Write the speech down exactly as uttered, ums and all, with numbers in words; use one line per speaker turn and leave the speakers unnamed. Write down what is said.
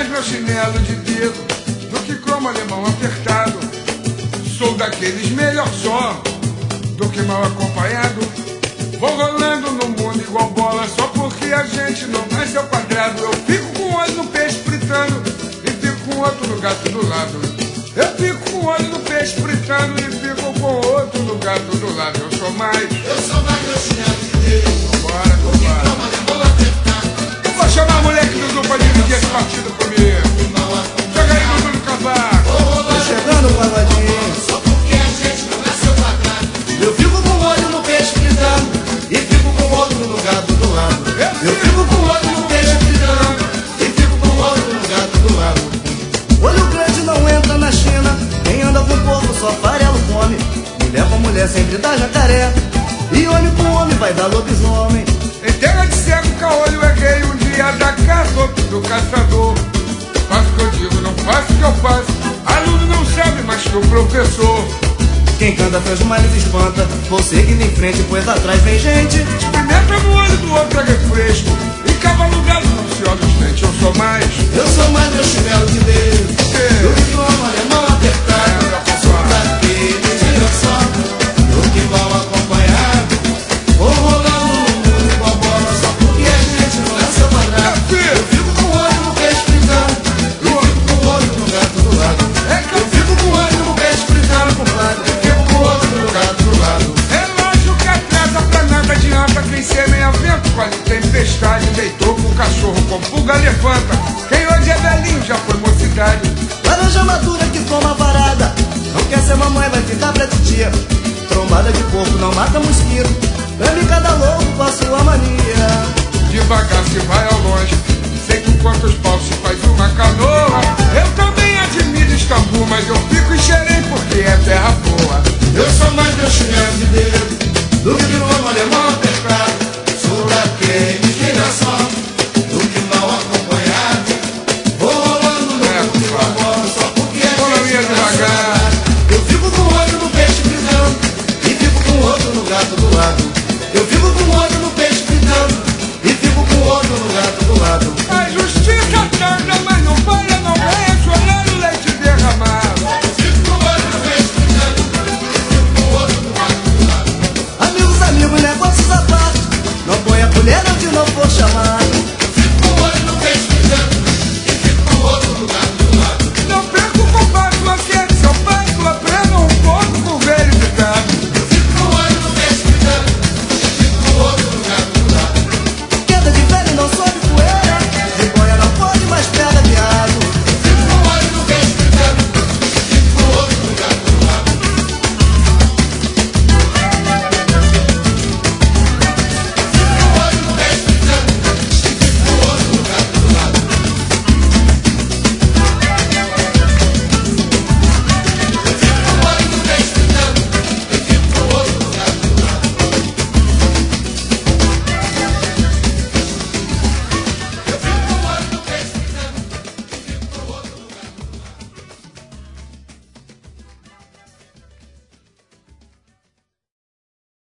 meu chinelo de dedo do que como alemão apertado. Sou daqueles melhor só do que mal acompanhado. Vou rolando no mundo igual bola só porque a gente não nasceu quadrado. Eu fico com um olho no peixe fritando e fico com outro no gato do lado. Eu fico com um olho no peixe fritando e fico com outro no gato do lado. Eu sou mais.
Eu sou mais meu chinelo de dedo.
Bora, compadre. Eu vou chamar o moleque do Dudu pra dividir esse partido comigo. Joga aí, Dudu do Cavaco.
Tô chegando, pagodinho.
Só porque a gente não nasceu quadrado.
Eu fico com um olho no peixe fritando e fico com outro no gato do lado. Eu fico com um olho no peixe fritando e fico com outro no gato do lado. Olho grande não entra na China. Quem anda com porco só farelo come. Mulher com mulher sempre dá jacaré. E homem com homem vai dar lobisomem.
Em terra de cego, caolho é gay. Um dia da caça, outro do caçador. Faço o que eu digo, não faço o que eu faço. Aluno não sabe mais que o professor.
Quem canta fez mais e espanta. Vou seguindo em frente, pois atrás vem gente.
Pimenta no olho do outro é refresco. E cavalo galo não se olha os dentes. Eu sou mais.
Eu sou mais meu chinelo de dedo.
É.
Eu que como alemão apertado. Sou daqueles melhor só do que mal acompanhado. Vou rolando no mundo igual bola só porque a gente não é seu quadrado. Eu fico com o olho no peixe fritando e fico com o olho no gato do lado. Eu fico com o olho no peixe fritando, compadre, e fico com o outro no gato do lado.
Relógio que atrasa pra nada adianta. Quem semeia vento colhe tempestade. Deitou com o cachorro com pulga levanta. Quem hoje é velhinho já foi mocidade.
Laranja madura que toma varada. Não quer ser mamãe, vai ficar pra titia. Trombada de porco não mata mosquito. Ame cada louco com a sua mania.
Devagar se vai ao longe. Sei com quantos paus se faz uma canoa. Eu também admiro Istambul, mas eu fico em Xerém porque é terra boa.
Eu sou mais meu chinelo de dedo do que no alemão apertado. Sou daqueles que não só do que mal acompanhado. Vou rolando no
É,
mundo igual bola só porque a
Bola
gente
minha
não é
devagar.
quadrado. Eu fico com um olho no peixe fritando e fico com outro no gato do lado. Eu fico com um olho no peixe fritando e fico com outro no gato do lado.
A justiça tarda, mas não para, não é chorar o leite derramado.
Fico com o olho no peixe fritando. Fico com o outro no gato do lado.
Amigos, amigos, negócios à parte. Não põe a colher onde não for chamar.